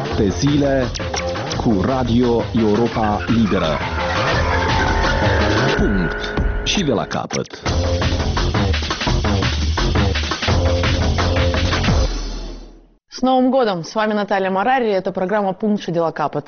7 zile cu Radio Europa Liberă. Punct. Și de la capăt. С Новым годом! С вами Наталья Марари. Это программа «Пункт и дела капот».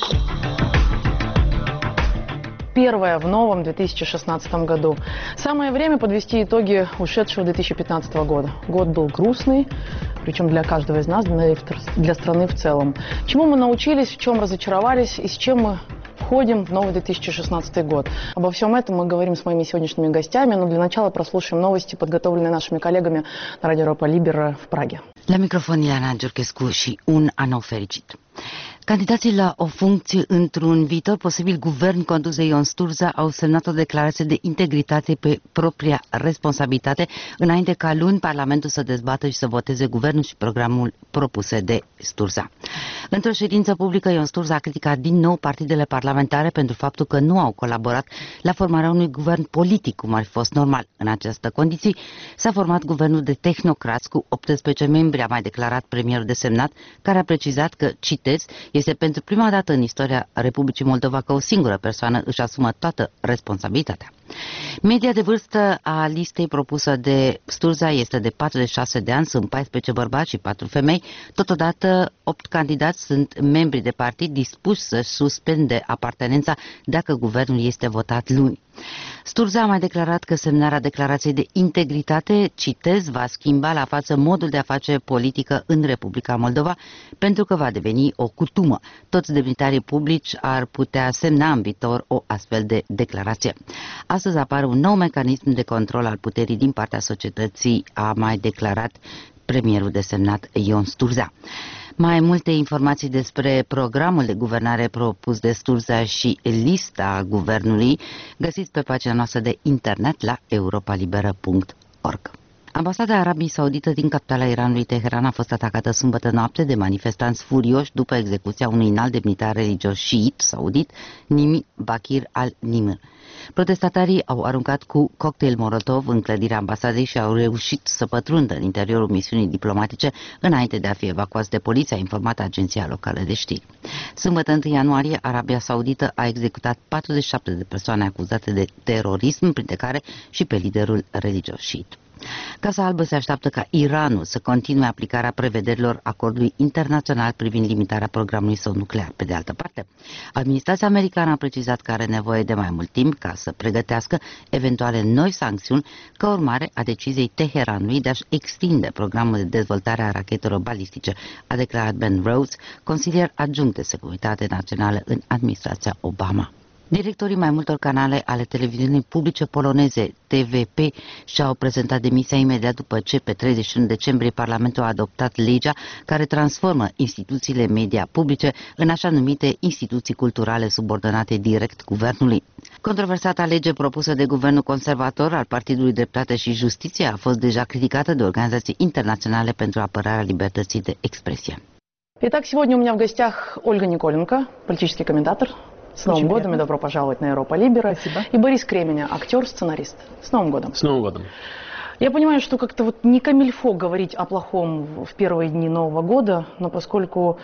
Первая в новом 2016 году. Самое время подвести итоги ушедшего 2015 года. Год был грустный, причем для каждого из нас, для страны в целом. Чему мы научились, в чем разочаровались и с чем мы входим в новый 2016 год. Обо всем этом мы говорим с моими сегодняшними гостями, но для начала прослушаем новости, подготовленные нашими коллегами на Радио Europa Liberă в Праге. La microfon Ileana Giurchescu și un an fericit. Candidații la o funcție într-un viitor posibil guvern condus de Ion Sturza au semnat o declarație de integritate pe propria responsabilitate înainte ca luni Parlamentul să dezbată și să voteze guvernul și programul propuse de Sturza. Într-o ședință publică, Ion Sturza a criticat din nou partidele parlamentare pentru faptul că nu au colaborat la formarea unui guvern politic, cum ar fi fost normal. În aceste condiții s-a format guvernul de tehnocrați cu 18 membri, a mai declarat premierul desemnat, care a precizat că, citez, este pentru prima dată în istoria Republicii Moldova că o singură persoană își asumă toată responsabilitatea. Media de vârstă a listei propusă de Sturza este de 46 de ani, sunt 14 bărbați și 4 femei. Totodată, 8 candidați sunt membri de partid dispuși să suspende apartenența dacă guvernul este votat luni. Sturza a mai declarat că semnarea declarației de integritate, citez, va schimba la față modul de a face politică în Republica Moldova, pentru că va deveni o cutumă. Toți demnitarii publici ar putea semna în viitor o astfel de declarație. Astăzi apare un nou mecanism de control al puterii din partea societății, a mai declarat premierul desemnat Ion Sturza. Mai multe informații despre programul de guvernare propus de Sturza și lista guvernului găsiți pe pagina noastră de internet la europalibera.org. Ambasada Arabiei Saudite din capitala Iranului, Teheran, a fost atacată sâmbătă noapte de manifestanți furioși după execuția unui înalt demnitar religios șiit saudit, Nimi Bakir al-Nimr. Protestatarii au aruncat cu cocktail Molotov în clădirea ambasadei și au reușit să pătrundă în interiorul misiunii diplomatice înainte de a fi evacuați de poliție, a informat agenția locală de știri. Sâmbătă 1 ianuarie, Arabia Saudită a executat 47 de persoane acuzate de terorism, printre care și pe liderul religios șiit. Casa Albă se așteaptă ca Iranul să continue aplicarea prevederilor acordului internațional privind limitarea programului său nuclear. Pe de altă parte, administrația americană a precizat că are nevoie de mai mult timp ca să pregătească eventuale noi sancțiuni ca urmare a deciziei Teheranului de a-și extinde programul de dezvoltare a rachetelor balistice, a declarat Ben Rhodes, consilier adjunct de securitate națională în administrația Obama. Directorii mai multor canale ale televiziunii publice poloneze, TVP, și-au prezentat demisia imediat după ce, pe 31 decembrie, Parlamentul a adoptat legea care transformă instituțiile media publice în așa numite instituții culturale subordonate direct guvernului. Controversata lege propusă de guvernul conservator al Partidului Dreptate și Justiție a fost deja criticată de organizații internaționale pentru apărarea libertății de expresie. Итак, сегодня у меня в гостях Ольга Николенко, политический комментатор. С Новым годом и добро пожаловать на Europa Liberă. Спасибо. И Борис Кременя, актер, сценарист. С Новым годом. С Новым годом. Я понимаю, что как-то вот не камильфо говорить о плохом в первые дни Нового года, но поскольку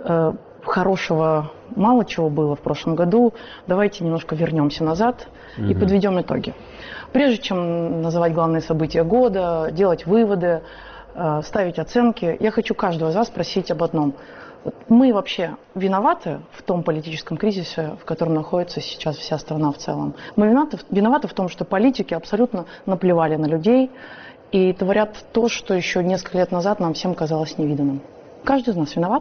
хорошего мало чего было в прошлом году, давайте немножко вернемся назад и подведем итоги. Прежде чем называть главные события года, делать выводы, ставить оценки, я хочу каждого из вас спросить об одном. Мы вообще виноваты в том политическом кризисе, в котором находится сейчас вся страна в целом? Мы виноваты в том, что политики абсолютно наплевали на людей и творят то, что еще несколько лет назад нам всем казалось невиданным. Каждый из нас виноват?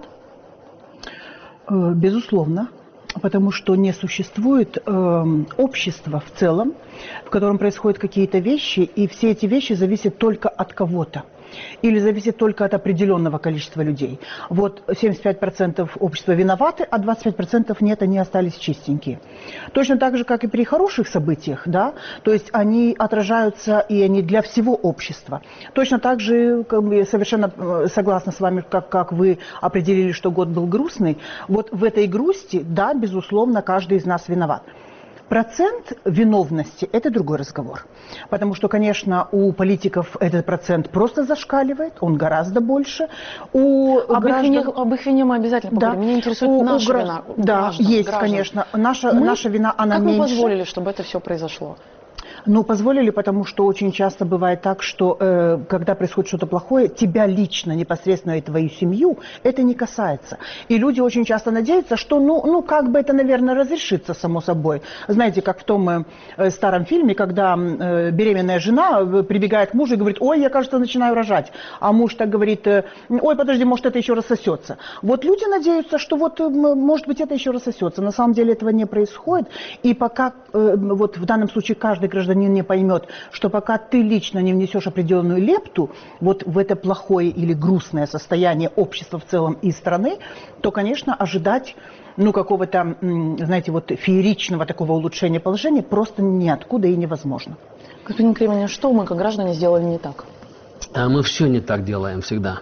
Безусловно, потому что не существует общества в целом, в котором происходят какие-то вещи, и все эти вещи зависят только от кого-то. Или зависит только от определенного количества людей. Вот 75% общества виноваты, а 25% нет, они остались чистенькие. Точно так же, как и при хороших событиях, да, то есть они отражаются и они для всего общества. Точно так же, я совершенно согласна с вами, как вы определили, что год был грустный. Вот в этой грусти, да, безусловно, каждый из нас виноват. Процент виновности – это другой разговор. Потому что, конечно, у политиков этот процент просто зашкаливает, он гораздо больше. Об их вине мы обязательно поговорим. Меня интересует наша вина. Да, есть, конечно. Наша вина, она меньше. Как мы позволили, чтобы это все произошло? Ну, позволили, потому что очень часто бывает так, что когда происходит что-то плохое, тебя лично, непосредственно и твою семью, это не касается. И люди очень часто надеются, что, ну как бы это, наверное, разрешится само собой. Знаете, как в том старом фильме, когда беременная жена прибегает к мужу и говорит: ой, я, кажется, начинаю рожать. А муж так говорит: ой, подожди, может, это еще рассосется. Вот люди надеются, что вот, может быть, это еще рассосется. На самом деле этого не происходит. И пока, вот в данном случае, каждый гражданин не поймет, что пока ты лично не внесешь определенную лепту вот в это плохое или грустное состояние общества в целом и страны, то, конечно, ожидать какого-то, знаете, вот фееричного такого улучшения положения просто ниоткуда и невозможно. Господин Кремень, что мы, как граждане, сделали не так? Мы все не так делаем всегда.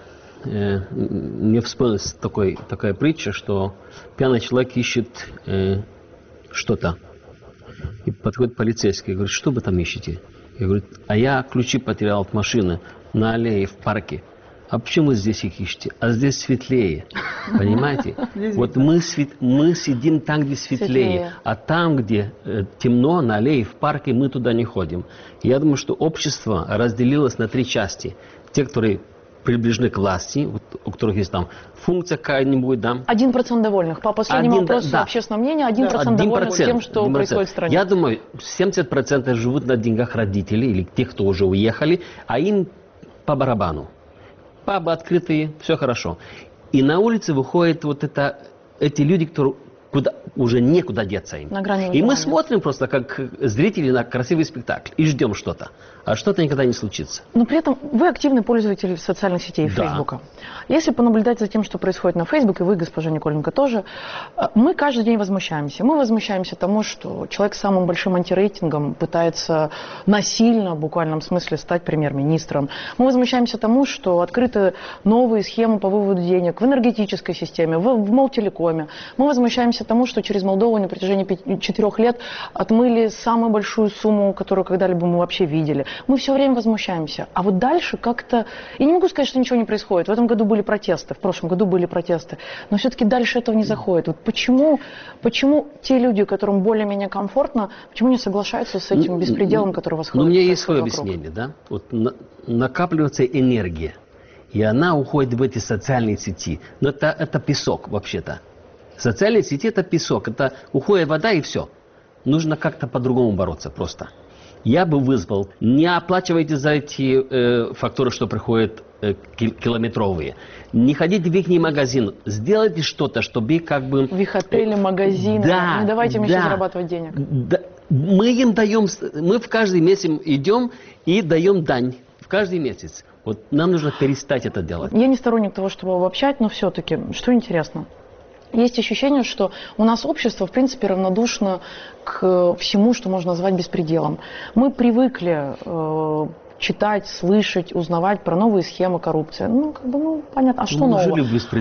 Мне вспомнилась такая притча, что пьяный человек ищет что-то. И подходит полицейский и говорит: что вы там ищете? Я говорю: а я ключи потерял от машины на аллее в парке. А почему вы здесь их ищете? А здесь светлее. Понимаете? Вот мы сидим там, где светлее. А там, где темно, на аллее в парке, мы туда не ходим. Я думаю, что общество разделилось на 3 части. Те, которые приближены к власти, у которых есть там функция какая-нибудь, да. 1% довольных. По последнему вопросу общественного мнения, 1% довольных тем, что происходит в стране. Я думаю, 70% живут на деньгах родителей или тех, кто уже уехали, а им по барабану. Пабы открытые, все хорошо. И на улице выходят эти люди, которые уже некуда деться им. И мы смотрим просто как зрители на красивый спектакль и ждем что-то. А что-то никогда не случится. Но при этом вы активный пользователь социальных сетей, Фейсбука. Если понаблюдать за тем, что происходит на Фейсбуке, вы, госпожа Николенко, тоже, мы каждый день возмущаемся. Мы возмущаемся тому, что человек с самым большим антирейтингом пытается насильно, в буквальном смысле, стать премьер-министром. Мы возмущаемся тому, что открыты новые схемы по выводу денег в энергетической системе, в Молтелекоме. Мы возмущаемся тому, что через Молдову на протяжении 4 лет отмыли самую большую сумму, которую когда-либо мы вообще видели. Мы все время возмущаемся. А вот дальше как-то... Я не могу сказать, что ничего не происходит. В этом году были протесты, в прошлом году были протесты. Но все-таки дальше этого не заходит. Вот почему те люди, которым более-менее комфортно, почему не соглашаются с этим беспределом, который восходит? У меня есть свое объяснение, да? Вот накапливается энергия, и она уходит в эти социальные сети. Но это песок вообще-то. Социальные сети – это песок, это уходит вода и все. Нужно как-то по-другому бороться просто. Я бы вызвал, не оплачивайте за эти факторы, что приходят километровые. Не ходите в их магазин, сделайте что-то, чтобы как бы... В их отеле, магазины, да, не давайте им еще зарабатывать денег. Да, мы им даем, мы в каждый месяц идем и даем дань, в каждый месяц. Вот нам нужно перестать это делать. Я не сторонник того, чтобы обобщать, но все-таки, что интересно. Есть ощущение, что у нас общество, в принципе, равнодушно к всему, что можно назвать беспределом. Мы привыкли читать, слышать, узнавать про новые схемы коррупции. Понятно. А что нового?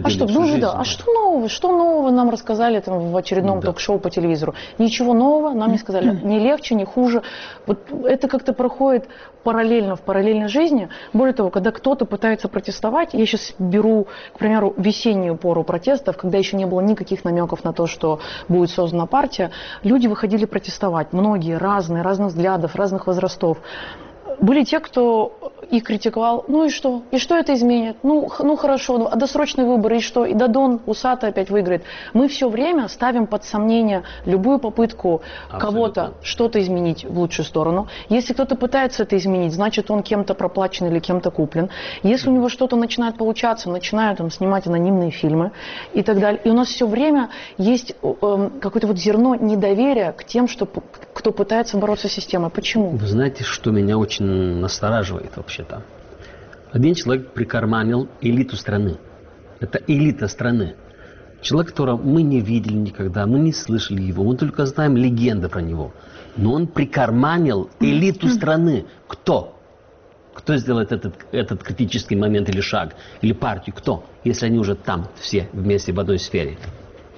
Что нового? Что нового нам рассказали там в очередном ток-шоу по телевизору? Ничего нового нам не сказали. Ни легче, ни хуже. Вот это как-то проходит параллельно в параллельной жизни. Более того, когда кто-то пытается протестовать, я сейчас беру, к примеру, весеннюю пору протестов, когда еще не было никаких намеков на то, что будет создана партия, люди выходили протестовать. Многие разных взглядов, разных возрастов. Были те, кто их критиковал. Ну и что? И что это изменит? Ну хорошо, а досрочные выборы и что? И Дадон усатый опять выиграет. Мы все время ставим под сомнение любую попытку кого-то что-то изменить в лучшую сторону. Если кто-то пытается это изменить, значит он кем-то проплачен или кем-то куплен. Если у него что-то начинает получаться, начинают снимать анонимные фильмы и так далее. И у нас все время есть какое-то зерно недоверия к тем, кто пытается бороться с системой. Почему? Вы знаете, что меня очень настораживает вообще-то? Один человек прикарманил элиту страны. Это элита страны. Человек, которого мы не видели никогда, мы не слышали его, мы только знаем легенды про него. Но он прикарманил элиту страны. Кто? Кто сделает этот критический момент или шаг? Или партию? Кто? Если они уже там все вместе в одной сфере.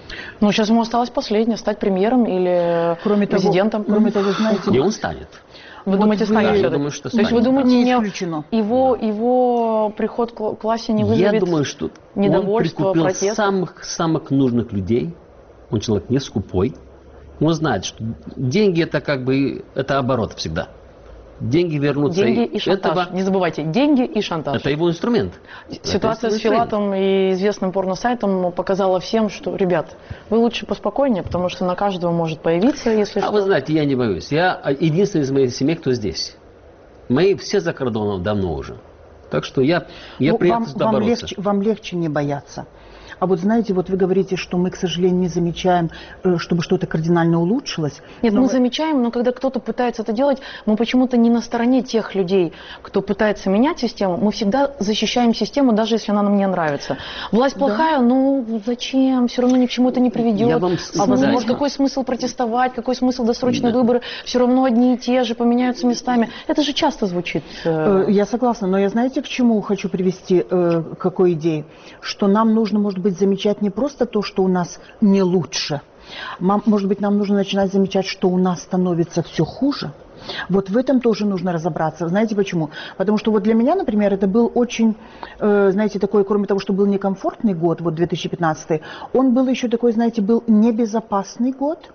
Ну, сейчас ему осталось последнее, стать премьером или президентом. Кроме того, знаете... И он станет. Вы Вот думаете, станет я все-таки? думаю, что То есть вы станет, думаете, Не исключено. его приход к власти не вызовет Я думаю, что он недовольство, прикупил протест? самых нужных людей. Он человек не скупой. Он знает, что деньги это как бы это оборот всегда. Деньги вернутся. Деньги и шантаж. Не забывайте, деньги и шантаж. Это его инструмент. Ситуация с Филатом и известным порносайтом показала всем, что, ребят, вы лучше поспокойнее, потому что на каждого может появиться, если что. Вы знаете, я не боюсь. Я единственный из моей семьи, кто здесь. Мои все за кордоном давно уже. Так что я приехал сюда бороться. Вам легче не бояться. А вот знаете, вот вы говорите, что мы, к сожалению, не замечаем, чтобы что-то кардинально улучшилось. Нет, мы замечаем, но когда кто-то пытается это делать, мы почему-то не на стороне тех людей, кто пытается менять систему. Мы всегда защищаем систему, даже если она нам не нравится. Власть плохая, ну зачем? Все равно ни к чему это не приведет. Я вам сказать. Какой смысл протестовать, какой смысл досрочные выборы? Все равно одни и те же поменяются местами. Это же часто звучит. Я согласна, но я знаете, к чему хочу привести, к какой идее? Что нам нужно, может быть, замечать не просто то, что у нас не лучше. Может быть, нам нужно начинать замечать, что у нас становится все хуже. Вот в этом тоже нужно разобраться. Знаете почему? Потому что вот для меня, например, это был очень, знаете, такой, кроме того, что был некомфортный год, вот 2015, он был еще такой, знаете, был небезопасный год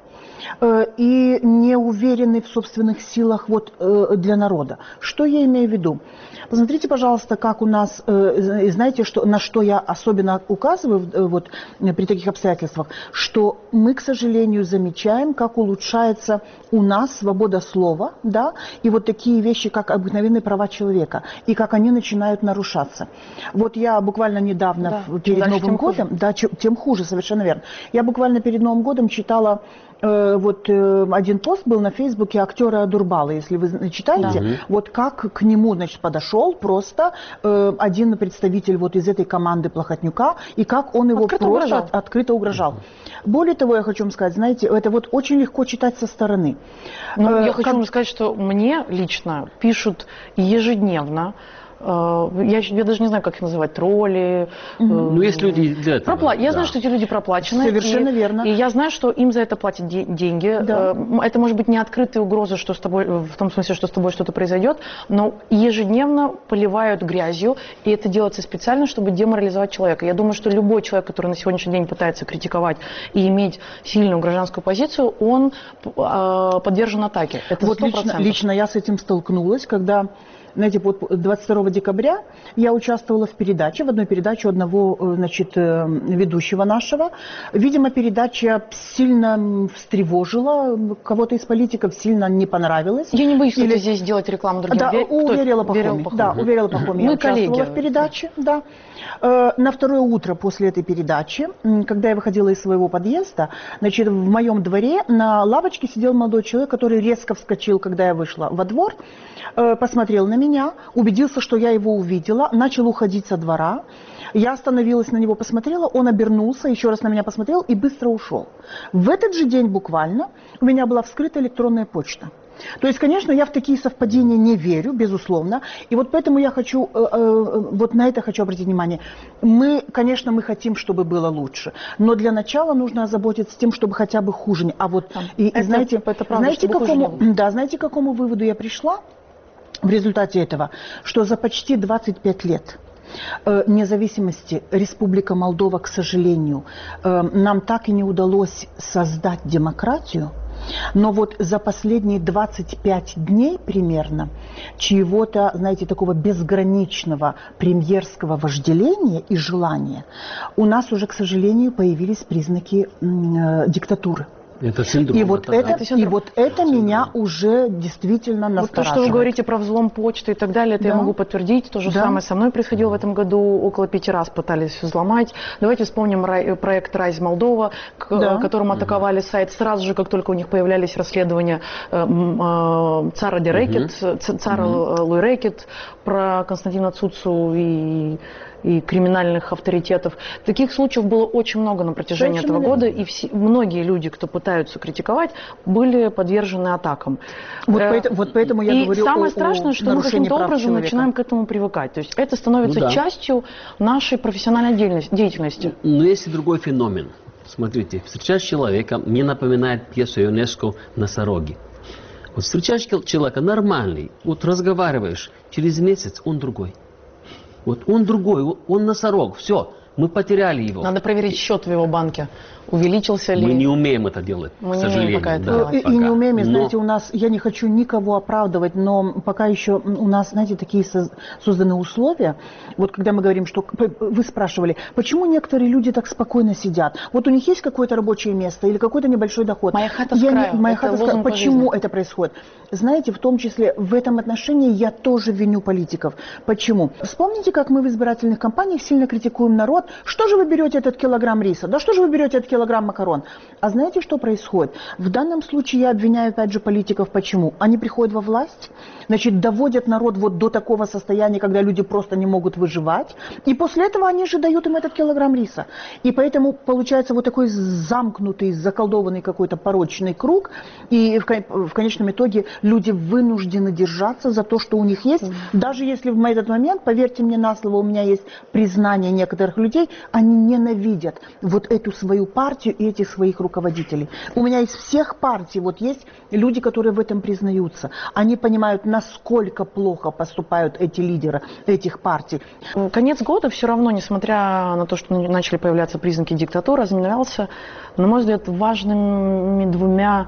и неуверенный в собственных силах вот, для народа. Что я имею в виду? Посмотрите, пожалуйста, как у нас, знаете, на что я особенно указываю вот, при таких обстоятельствах, что мы, к сожалению, замечаем, как улучшается у нас свобода слова, да, и вот такие вещи, как обыкновенные права человека, и как они начинают нарушаться. Вот я буквально недавно, перед Новым годом, тем хуже, совершенно верно, я буквально перед Новым годом читала вот один пост был на Фейсбуке актера Дурбала, если вы читаете, вот как к нему, значит, подошел просто один представитель вот из этой команды Плохотнюка, и как он его открыто угрожал. Более того, я хочу вам сказать, знаете, это вот очень легко читать со стороны. Я хочу вам сказать, что мне лично пишут ежедневно. Я даже не знаю, как их называть, тролли. Ну, есть люди для этого. Я знаю, что эти люди проплачены. Совершенно верно. И я знаю, что им за это платят деньги. Да. Это может быть не открытые угрозы, что с тобой, в том смысле, что с тобой что-то произойдет, но ежедневно поливают грязью, и это делается специально, чтобы деморализовать человека. Я думаю, что любой человек, который на сегодняшний день пытается критиковать и иметь сильную гражданскую позицию, он подвержен атаке. Это 100%. Вот лично я с этим столкнулась, когда... Знаете, вот 22 декабря я участвовала в передаче, в одной передаче одного, значит, ведущего нашего. Видимо, передача сильно встревожила кого-то из политиков, сильно не понравилась. Я не боюсь, кстати, здесь делать рекламу другим. Да, у Верила Пахоми. Да, у Верила Пахоми я участвовала в передаче. Да. На второе утро после этой передачи, когда я выходила из своего подъезда, значит, в моем дворе на лавочке сидел молодой человек, который резко вскочил, когда я вышла во двор, посмотрел на меня, убедился, что я его увидела, начал уходить со двора. Я остановилась на него, посмотрела, он обернулся, еще раз на меня посмотрел и быстро ушел. В этот же день буквально у меня была вскрыта электронная почта. То есть, конечно, я в такие совпадения не верю, безусловно. И вот поэтому я хочу, вот на это хочу обратить внимание. Конечно, мы хотим, чтобы было лучше. Но для начала нужно озаботиться тем, чтобы хотя бы хуже не. А вот, знаете, к какому выводу я пришла в результате этого? Что за почти 25 лет независимости Республика Молдова, к сожалению, нам так и не удалось создать демократию. Но вот за последние 25 дней примерно чьего-то, знаете, такого безграничного премьерского вожделения и желания у нас уже, к сожалению, появились признаки диктатуры. Это синдром. И вот это меня уже действительно настораживает. Вот то, что вы говорите про взлом почты и так далее, это я могу подтвердить. То же самое со мной происходило в этом году. Около 5 раз пытались взломать. Давайте вспомним проект «Райз Молдова», которым атаковали сайт сразу же, как только у них появлялись расследования Цара Дерекет, Цара Луи Рекет, про Константина Цуцу и криминальных авторитетов. Таких случаев было очень много на протяжении этого года, и многие люди, кто пытаются критиковать, были подвержены атакам. Вот поэтому я говорю о самое страшное, что мы каким-то образом начинаем к этому привыкать. То есть это становится частью нашей профессиональной деятельности. Но есть и другой феномен. смотрите, встречаешь человека, мне напоминает пьесу ЮНЕСКО «Носороги». Вот встречаешь человека нормальный, вот разговариваешь, через месяц он другой. Вот он другой, он носорог, все, мы потеряли его. Надо проверить счет в его банке. Увеличился ли... Мы не умеем это делать, Мы к не сожалению. умеем пока это да, делать. И не умеем, и, Но- знаете, у нас, я не хочу никого оправдывать, но пока еще у нас, знаете, такие созданы условия. Вот когда мы говорим, что вы спрашивали, почему некоторые люди так спокойно сидят? Вот у них есть какое-то рабочее место или какой-то небольшой доход. Моя хата с краю. Моя Это хата с краю. лозунг по Почему жизни. это происходит? Знаете, в том числе в этом отношении я тоже виню политиков. Почему? Вспомните, как мы в избирательных кампаниях сильно критикуем народ. Что же вы берете этот килограмм риса? Да что же вы берете этот килограмм макарон? А знаете, что происходит? В данном случае я обвиняю опять же политиков. Почему? Они приходят во власть, значит, доводят народ вот до такого состояния, когда люди просто не могут выживать. И после этого они же дают им этот килограмм риса. И поэтому получается вот такой замкнутый, заколдованный какой-то порочный круг. И в конечном итоге люди вынуждены держаться за то, что у них есть. Даже если в этот момент, поверьте мне на слово, у меня есть признание некоторых людей, они ненавидят вот эту свою партию и этих своих руководителей. У меня из всех партий вот есть люди, которые в этом признаются. Они понимают, насколько плохо поступают эти лидеры этих партий. Конец года все равно, несмотря на то, что начали появляться признаки диктатуры, ознаменовался, на мой взгляд, важными двумя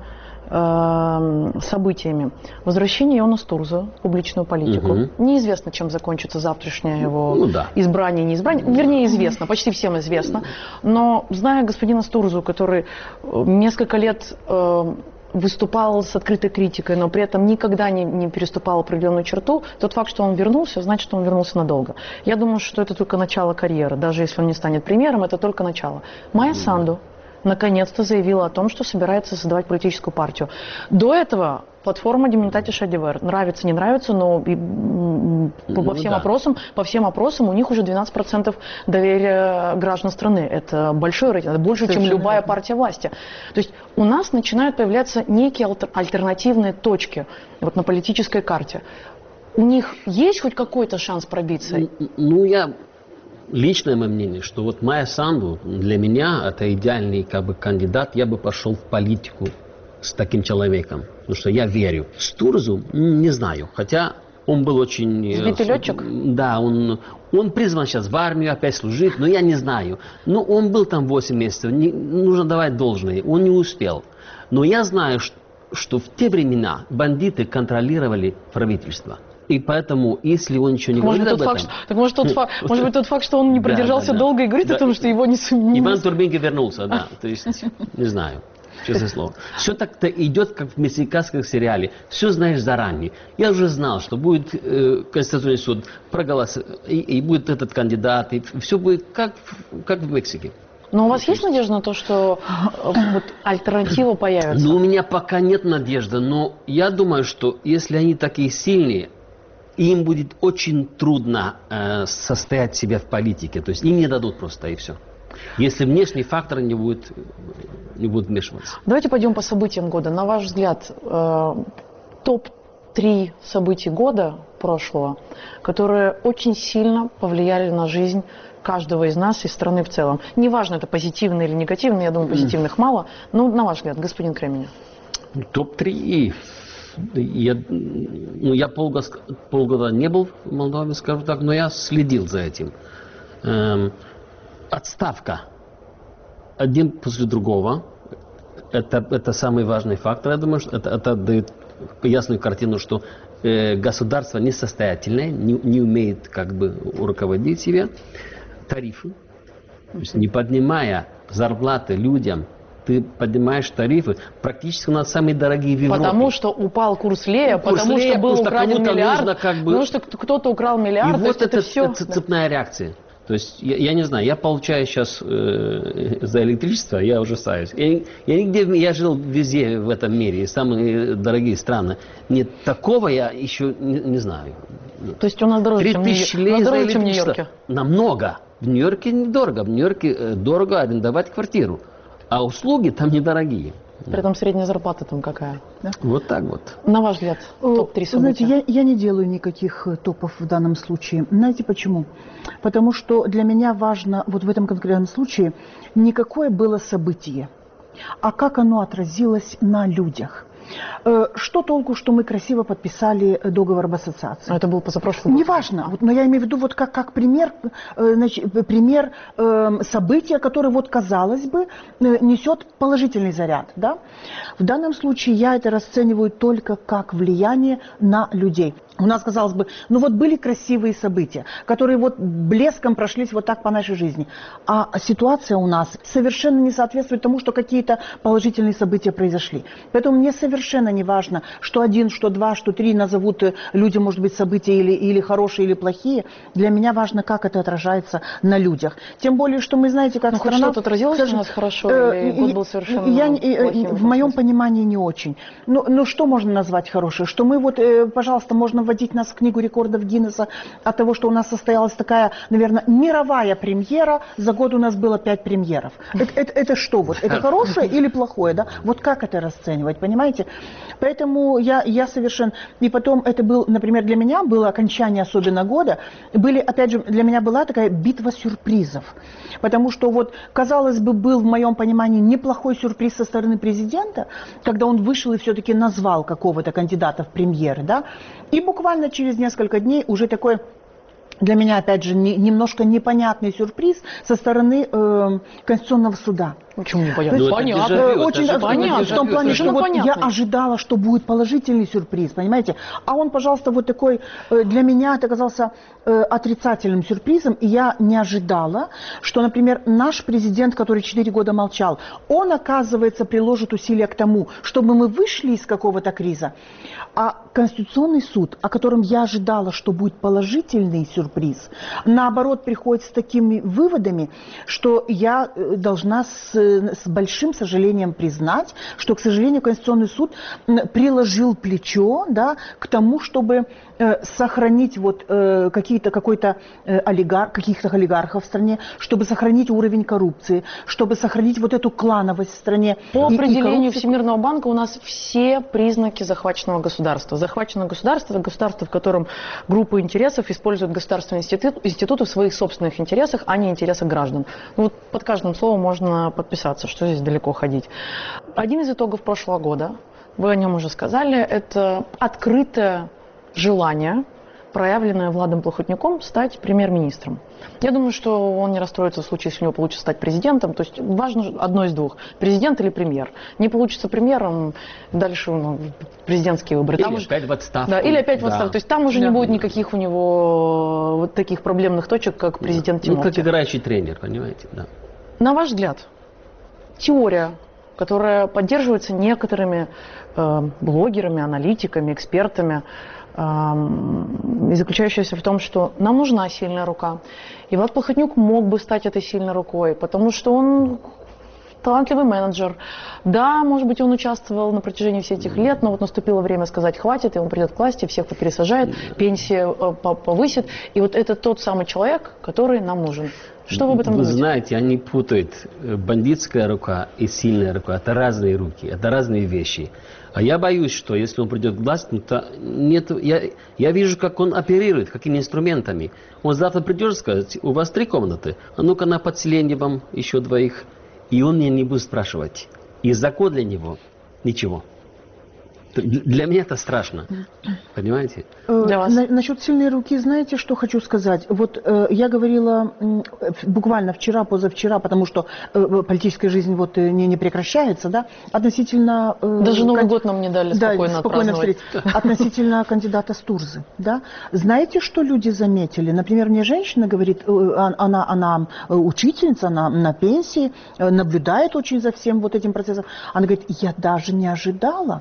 событиями. Возвращение Иона Стурза в публичную политику. Неизвестно, чем закончится завтрашнее его избрание, неизбрание. Вернее, известно, почти всем известно. Но зная господина Стурзу, который несколько лет выступал с открытой критикой, но при этом никогда не переступал определенную черту, тот факт, что он вернулся, значит, что он вернулся надолго. Я думаю, что это только начало карьеры. Даже если он не станет премьером, это только начало. Майя Санду наконец-то заявила о том, что собирается создавать политическую партию. До этого платформа Деминтати Шадивер. Нравится, не нравится, но по всем опросам у них уже 12% доверия граждан страны. Это большой рейтинг, это больше, чем любая партия власти. То есть у нас начинают появляться некие альтернативные точки вот на политической карте. У них есть хоть какой-то шанс пробиться? Личное мое мнение, что вот Майя Санду для меня это идеальный кандидат, я бы пошел в политику с таким человеком, потому что я верю. Стурзу не знаю, хотя он был очень... Сбитый летчик? Да, он призван сейчас в армию опять служить, но я не знаю. Но он был там 8 месяцев, нужно давать должное, он не успел. Но я знаю, что в те времена бандиты контролировали правительство. И поэтому, если он ничего не говорит об этом... Может быть, тот факт, что он не продержался долго и говорит о том, что его не... Иван Турбинский вернулся, да. То есть, не знаю, честное слово. Все так-то идет, как в мексиканском сериале. Все знаешь заранее. Я уже знал, что будет Конституционный суд, проголосует, и будет этот кандидат, и все будет как в Мексике. Но у вас есть надежда на то, что вот альтернатива появится? Ну, у меня пока нет надежды, но я думаю, что если они такие сильные, им будет очень трудно состоять себя в политике. То есть им не дадут просто, и все. Если внешний фактор не будет вмешиваться. Давайте пойдем по событиям года. На ваш взгляд, топ-3 событий года прошлого, которые очень сильно повлияли на жизнь каждого из нас и страны в целом. Неважно, это позитивные или негативные, я думаю, позитивных мало. Но на ваш взгляд, господин Кременев. Топ-3... Я полгода не был в Молдове, скажу так, но я следил за этим. Отставка. Один после другого. Это самый важный фактор. Я думаю, что это дает ясную картину, что государство несостоятельное, не умеет руководить себе. Тарифы. То есть не поднимая зарплаты людям, ты поднимаешь тарифы, практически у нас самые дорогие в Европе. Потому что упал курс лея, потому что был украден миллиард, потому что кто-то украл миллиард. И вот это все цепная реакция. То есть, я не знаю, я получаю сейчас за электричество, я ужасаюсь. Я жил везде в этом мире, самые дорогие страны. Нет, такого я еще не знаю. То есть у нас дороже, чем в Нью-Йорке? Намного. В Нью-Йорке недорого. В Нью-Йорке дорого арендовать квартиру. А услуги там недорогие. При этом средняя зарплата там какая? Да? Вот так вот. На ваш взгляд, топ-3 события? Знаете, я не делаю никаких топов в данном случае. Знаете почему? Потому что для меня важно вот в этом конкретном случае не какое было событие, а как оно отразилось на людях. Что толку, что мы красиво подписали договор об ассоциации? Это был позапрошлый год. Неважно, вот, но я имею в виду вот как пример, пример события, которое, вот, казалось бы, несет положительный заряд. Да? В данном случае я это расцениваю только как влияние на людей. У нас, казалось бы, ну вот были красивые события, которые вот блеском прошлись вот так по нашей жизни. А ситуация у нас совершенно не соответствует тому, что какие-то положительные события произошли. Поэтому мне совершенно не важно, что 1, что 2, что 3 назовут люди, может быть, события или хорошие, или плохие. Для меня важно, как это отражается на людях. Тем более, что мы, знаете, как страна... Что-то отразилось у нас хорошо, или год был совершенно плохим? В моем понимании не очень. Ну, что можно назвать хорошее? Что мы вот, пожалуйста, можно вводить нас в книгу рекордов Гиннесса от того, что у нас состоялась такая, наверное, мировая премьера. За год у нас было 5 премьеров. Это что? Вот, это хорошее или плохое? Да? Вот как это расценивать, понимаете? Поэтому я совершенно... И потом это был, например, для меня было окончание особенно года. Опять же, для меня была такая битва сюрпризов. Потому что вот, казалось бы, был в моем понимании неплохой сюрприз со стороны президента, когда он вышел и все-таки назвал какого-то кандидата в премьеры, да? И буквально через несколько дней уже такой, для меня, опять же, немножко непонятный сюрприз со стороны Конституционного суда. Почему непонятно? Ну, понятно. Очень понятно. В том плане, что вот я ожидала, что будет положительный сюрприз, понимаете? А он, пожалуйста, вот такой, для меня это оказался отрицательным сюрпризом, и я не ожидала, что, например, наш президент, который 4 года молчал, он, оказывается, приложит усилия к тому, чтобы мы вышли из какого-то криза. А Конституционный суд, о котором я ожидала, что будет положительный сюрприз, наоборот, приходит с такими выводами, что я должна с большим сожалением признать, что, к сожалению, Конституционный суд приложил плечо, да, к тому, чтобы сохранить вот каких-то олигархов в стране, чтобы сохранить уровень коррупции, чтобы сохранить вот эту клановость в стране. По определению Всемирного банка у нас все признаки захваченного государства. Захваченное государство – это государство, в котором группы интересов используют государственные институты в своих собственных интересах, а не интересах граждан. Ну, вот под каждым словом можно подписаться, что здесь далеко ходить. Один из итогов прошлого года, вы о нем уже сказали, это открытое желание, проявленное Владом Плохотнюком, стать премьер-министром. Я думаю, что он не расстроится в случае, если у него получится стать президентом. То есть важно одно из двух – президент или премьер. Не получится премьером, дальше президентские выборы. Или там опять в отставку. Да, или опять в отставку. То есть там уже не будет никаких у него вот таких проблемных точек, как президент Тимофеев. Ну, как играющий тренер, понимаете, да. На ваш взгляд, теория, которая поддерживается некоторыми блогерами, аналитиками, экспертами, и заключающаяся в том, что нам нужна сильная рука. И Влад Плохотнюк мог бы стать этой сильной рукой, потому что он талантливый менеджер. Да, может быть, он участвовал на протяжении всех этих лет, но вот наступило время сказать «хватит», и он придет к власти, всех пересажает, пенсии повысит. И вот это тот самый человек, который нам нужен. Что вы об этом думаете? Вы знаете, они путают бандитская рука и сильная рука. Это разные руки, это разные вещи. А я боюсь, что если он придет к власти, то нет, я вижу, как он оперирует, какими инструментами. Он завтра придет и скажет: у вас 3 комнаты, а ну-ка на подселение вам еще 2. И он меня не будет спрашивать. И закон для него ничего. Для меня это страшно. Понимаете? Для вас? Насчет сильной руки, знаете, что хочу сказать? Вот я говорила буквально вчера, позавчера, потому что политическая жизнь вот не прекращается, да, относительно... Даже Новый год нам не дали спокойно отпраздновать. Относительно кандидата Стурзы, да. Знаете, что люди заметили? Например, мне женщина говорит, она учительница, она на пенсии, наблюдает очень за всем вот этим процессом. Она говорит: я даже не ожидала,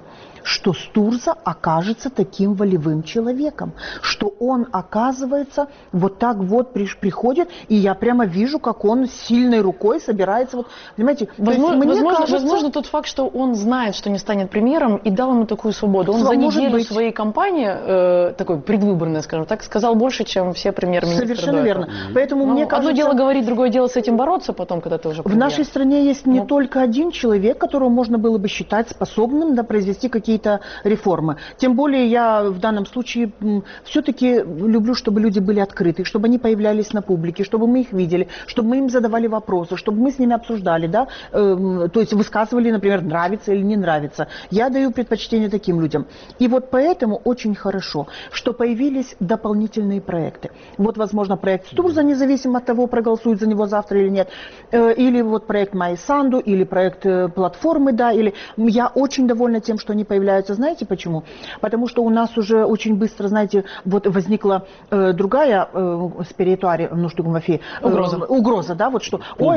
что Стурза окажется таким волевым человеком, что он, оказывается, вот так вот приходит, и я прямо вижу, как он с сильной рукой собирается, вот, понимаете, возможно, тот факт, что он знает, что не станет премьером, и дал ему такую свободу. Он за неделю своей кампании, такой предвыборной, скажем так, сказал больше, чем все премьер-министры. Совершенно верно. Поэтому мне кажется... Одно дело говорить, другое дело с этим бороться потом, когда ты уже премьер. В нашей стране есть не только один человек, которого можно было бы считать способным произвести какие-то реформы. Тем более я в данном случае все-таки люблю, чтобы люди были открыты, чтобы они появлялись на публике, чтобы мы их видели, чтобы мы им задавали вопросы, чтобы мы с ними обсуждали, да, то есть высказывали, например, нравится или не нравится. Я даю предпочтение таким людям. И вот поэтому очень хорошо, что появились дополнительные проекты. Вот, возможно, проект Стурза, независимо от того, проголосуют за него завтра или нет, или вот проект Майи Санду, или проект платформы, да, или... Я очень довольна тем, что они появляются. Знаете почему? Потому что у нас уже очень быстро, знаете, вот возникла другая спиритуария, угроза, да, вот что,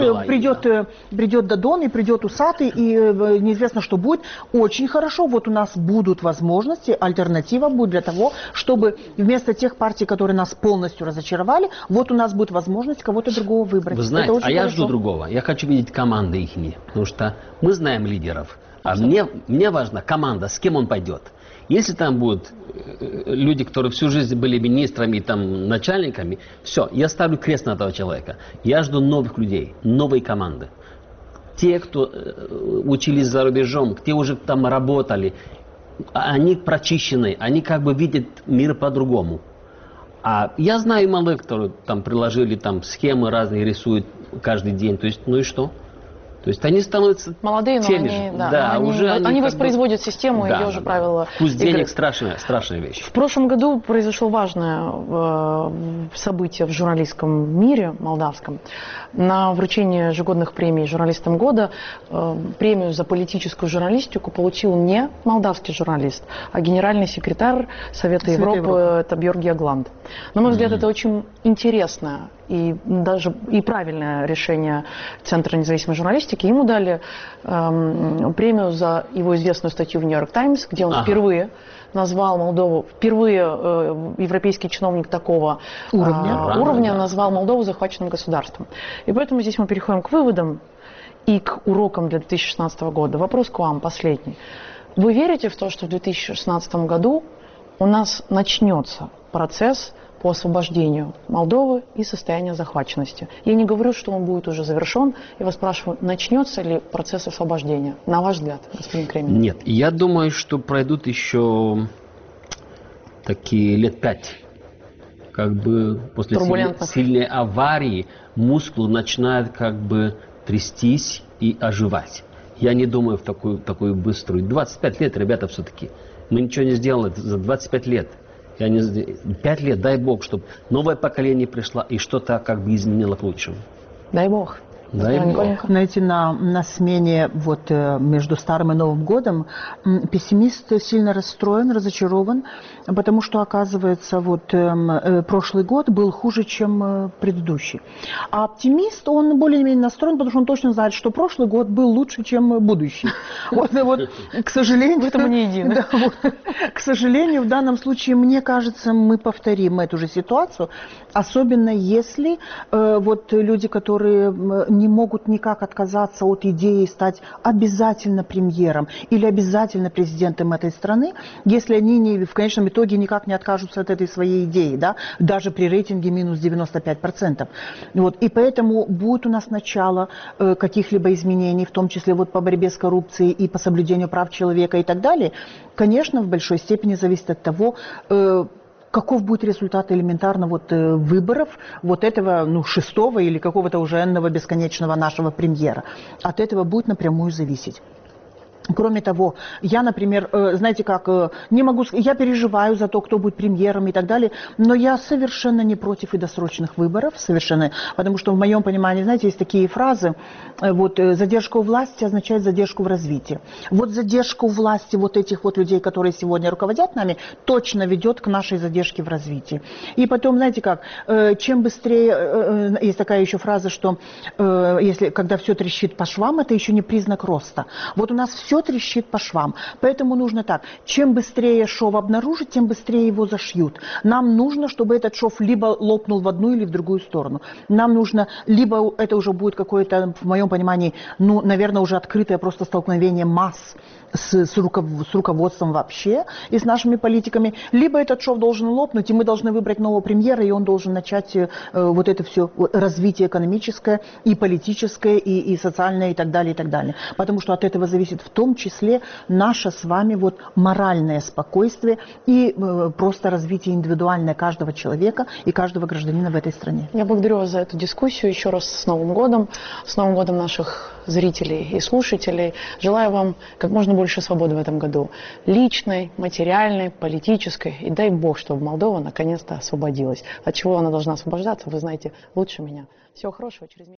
придет Дадон, и придет усатый, и неизвестно, что будет. Очень хорошо, вот у нас будут возможности, альтернатива будет для того, чтобы вместо тех партий, которые нас полностью разочаровали, вот у нас будет возможность кого-то другого выбрать. Вы знаете, я жду другого. Я хочу видеть команды их, потому что мы знаем лидеров. А мне важна команда, с кем он пойдет. Если там будут люди, которые всю жизнь были министрами, там, начальниками, все, я ставлю крест на этого человека. Я жду новых людей, новой команды. Те, кто учились за рубежом, те уже там работали, они прочищены, они как бы видят мир по-другому. А я знаю молодых, которые там приложили там схемы разные, рисуют каждый день. То есть, ну и что? То есть они становятся молодые, но теми они, же. Да, они воспроизводят систему, да, ее же правила. Вкус денег страшная вещь. В прошлом году произошло важное событие в журналистском мире молдавском. На вручении ежегодных премий журналистам года премию за политическую журналистику получил не молдавский журналист, а генеральный секретарь Совета Европы, это Бьорги Агланд. На мой взгляд, это очень интересное и даже и правильное решение Центра независимой журналистики. Ему дали премию за его известную статью в Нью-Йорк Таймс, где он впервые назвал Молдову, впервые европейский чиновник такого уровня назвал Молдову захваченным государством. И поэтому здесь мы переходим к выводам и к урокам для 2016 года. Вопрос к вам последний. Вы верите в то, что в 2016 году у нас начнется процесс по освобождению Молдовы и состояния захваченности? Я не говорю, что он будет уже завершен. Я вас спрашиваю, начнется ли процесс освобождения? На ваш взгляд, господин Кремень? Нет, я думаю, что пройдут еще такие лет 5. Как бы после сильной аварии мускулы начинают как бы трястись и оживать. Я не думаю в такую быструю. 25 лет, ребята, все-таки. Мы ничего не сделали за 25 лет. 5 лет, дай Бог, чтобы новое поколение пришло и что-то как бы изменило к лучшему. Дай Бог. Дай Бог. Знаете, на смене вот между Старым и Новым годом пессимист сильно расстроен, разочарован, потому что, оказывается, вот прошлый год был хуже, чем предыдущий. А оптимист, он более-менее настроен, потому что он точно знает, что прошлый год был лучше, чем будущий. Вот, к сожалению... В этом мы не едины. К сожалению, в данном случае, мне кажется, мы повторим эту же ситуацию, особенно если вот люди, которые не могут никак отказаться от идеи стать обязательно премьером или обязательно президентом этой страны, если они в конечном итоге никак не откажутся от этой своей идеи, да, даже при рейтинге минус 95%. Вот. И поэтому будет у нас начало каких-либо изменений, в том числе вот по борьбе с коррупцией и по соблюдению прав человека и так далее, конечно, в большой степени зависит от того, каков будет результат элементарно вот выборов вот этого, 6-го или какого-то уже n-ного бесконечного нашего премьера. От этого будет напрямую зависеть. Кроме того, я, например, знаете как, не могу, я переживаю за то, кто будет премьером и так далее, но я совершенно не против и досрочных выборов, совершенно, потому что в моем понимании, знаете, есть такие фразы, вот задержка у власти означает задержку в развитии. Вот задержка у власти вот этих вот людей, которые сегодня руководят нами, точно ведет к нашей задержке в развитии. И потом, знаете как, чем быстрее, есть такая еще фраза, что если, когда все трещит по швам, это еще не признак роста. Вот у нас все все трещит по швам. Поэтому нужно так, чем быстрее шов обнаружить, тем быстрее его зашьют. Нам нужно, чтобы этот шов либо лопнул в одну или в другую сторону. Нам нужно, либо это уже будет какое-то, в моем понимании, ну, наверное, уже открытое просто столкновение масс с руководством вообще и с нашими политиками, либо этот шов должен лопнуть, и мы должны выбрать нового премьера, и он должен начать вот это все развитие экономическое, и политическое, и социальное, и так далее, и так далее. Потому что от этого зависит в том числе наше с вами вот моральное спокойствие и просто развитие индивидуальное каждого человека и каждого гражданина в этой стране. Я благодарю вас за эту дискуссию. Еще раз с Новым годом наших зрителей и слушателей. Желаю вам как можно больше свободы в этом году. Личной, материальной, политической. И дай Бог, чтобы Молдова наконец-то освободилась. От чего она должна освобождаться, вы знаете лучше меня. Всего хорошего. Через